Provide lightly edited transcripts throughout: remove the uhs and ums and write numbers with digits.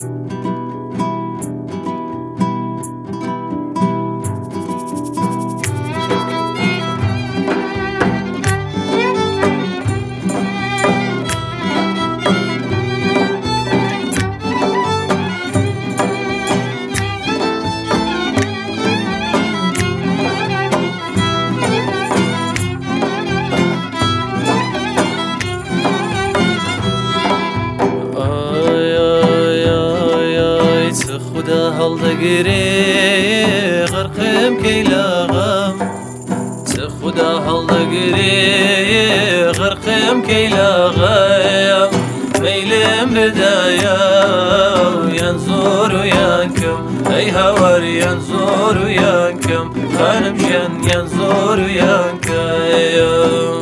خدا هەڵدەگرێ غەرقم کەی لاغەم خدا هەڵدەگرێ غەرقم کەی لاغەم مەیلم بدایە یان زۆر و یان کەم ئەی هاوار یان زۆر و یان کەم خانم ژیان یان زۆر و یان کەم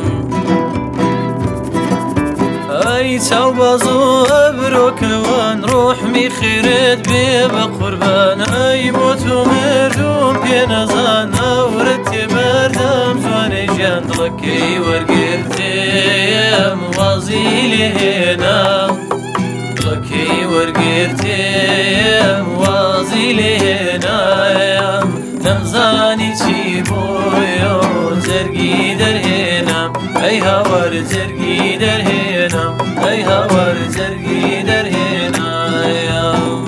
ئەی چاوباز و ئەبرۆکەوان ڕۆحمی خێرت بێ بە قوربان ئەی بۆ تۆ مردوم پێ نەزان ئەورەت تێبەردەم جوانەی ژیان دڵەکەی وەرگرتێم وازی لێهێنام دڵەکەی وەرگرتێم وازی لێهێنایم نەمزانی چی بۆیە جەرگی دەرهێنام ئەی هاوار جەرگی دەرهێنام ئەی هاوار جەرگی دەرهێنایم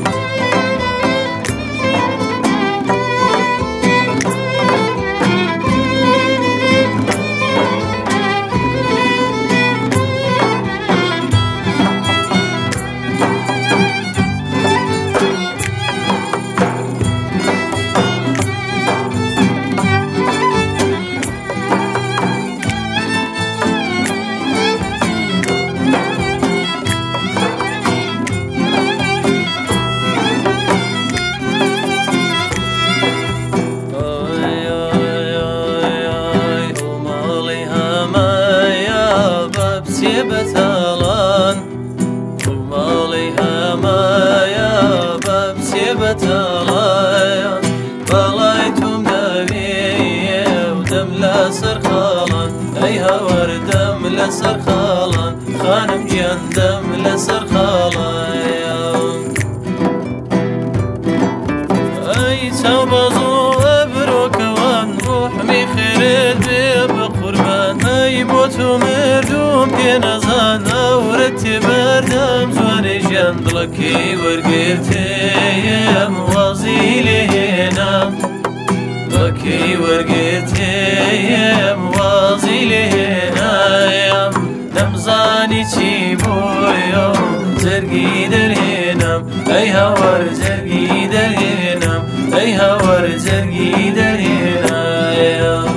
بەتاڵان ماڵی هەمایە بە بچێ بەتاڵان باڵای تۆم داوێ و دەم لە سەر خاڵان ئەی هاوار دەم لە سەر خاڵان خانم گیان دەم لە سەر خاڵان ئەی چاوباز و ئەبرۆکەوان ڕۆحمی خێرت بێ بە قوربان ئەی بۆ تۆ مردوم پێ نەزان ئەورەت تێبەردەم جوانەی ژیان دڵەکەی وەرگرتێم وازی لێهێنام دڵەکەی وەرگرتێم وازی لێهێنایم نەمزانی چی بۆیە جەرگی دەرهێنام ئەی هاوار جەرگی دەرهێنام ئەی هاوار جەرگی دەرهێنایم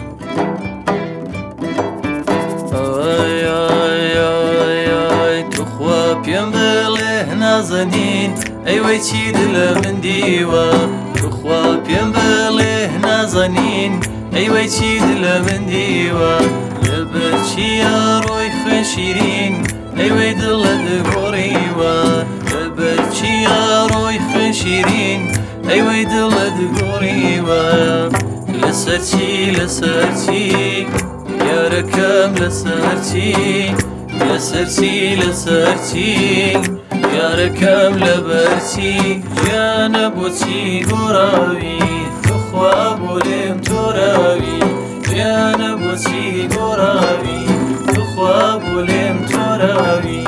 پێم بڵێ نازەنین ئەیوەی چی دلە من دیوە توخوا پێم بڵێ نازەنین ئەیوەی چی دلە من دیوە لەبەر چیە ڕۆی خوێن شیرین ئەیوەی دڵە دگۆڕیوە لەبەر چیە ڕۆی خوێن شیرین ئەیوەی دڵە دگۆڕیوە لەسەر چی لەسەر چی یارەکەم لەسەر چی لەسەر چی لەسەر چی یارەکەم لەبەر چی گیانە بۆچی گۆڕاوی توخوا بۆ لێم تۆراوی گیانە بۆچی گۆڕاوی توخوا بۆ لێم تۆراوی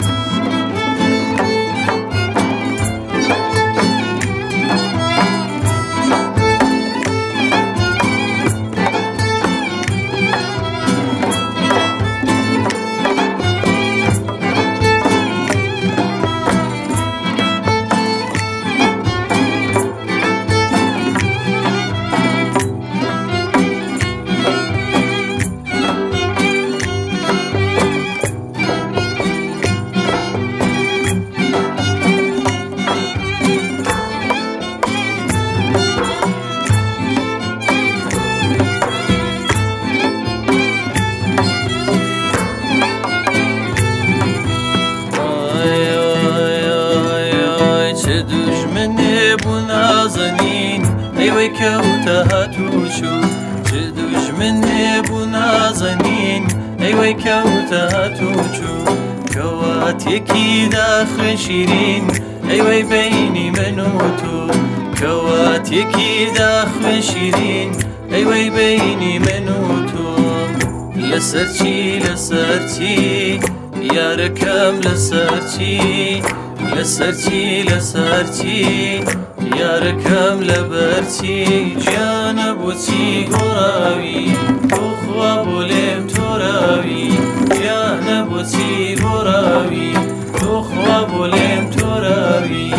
دژمنێ بوو نازەنین ئەیوەی کەوتە هاتوچوو چ دژمنێ بوو نازەنین ئەیوەی کەوتە هاتوچوو کەواتێکی داخوێن شیرین ئەیوەی بینی من و تۆ کەواتێکی داخوێن شیرین ئەیوەی بینی من و تۆ لەسەرچی لەسەرچی یارەکەم لەسەرچی لەسەرچی لەسەرچی یارەکەم لەبەرچی گیانە بۆچی گۆڕاوی تۆخوا بۆ لێم تۆراوی گیانە بۆچی گۆڕاوی تۆخوا بۆ لێم تۆراوی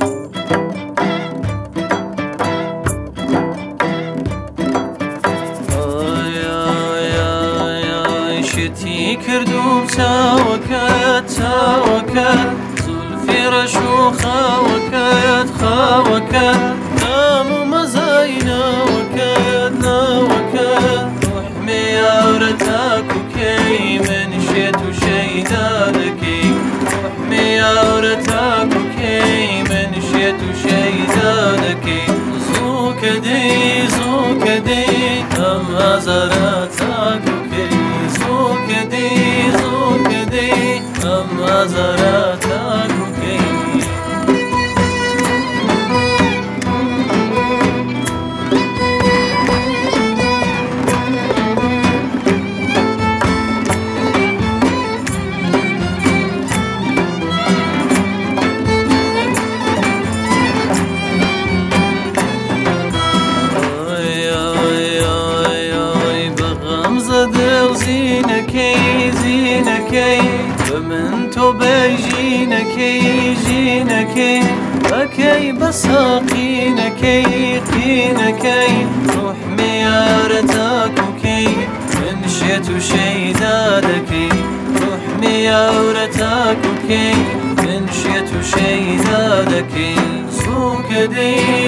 شتی کردوم چاوەکەت چاوەکەت زولفی ڕەش و خاوەکەت خاوەکەت نام و مەزای ناوەکەت ناوەکەت ڕحمێ یاورە تاکو کەی من شێت و شەیدا دەکەی ڕحمێ یاورە تاکو کەی من شێت و شەیدا دەکەی زووکە دەی زووکە دەی ئەم ئازارە تاکو زووکە دەی زووکە دەی ئەم ئازارە تاکو کەی زینەکەی زینەکەی بە من تۆ بەژینەکەی ژینەکەی ئەکەی بە ساقینەکەی قینەکەی ڕحمێ یارە تاکوکەی من شێت و شەیدا دەکەی ڕحمێ یاورە تاکوکەی من شێت و شەیدا دەکەی زووکە دەی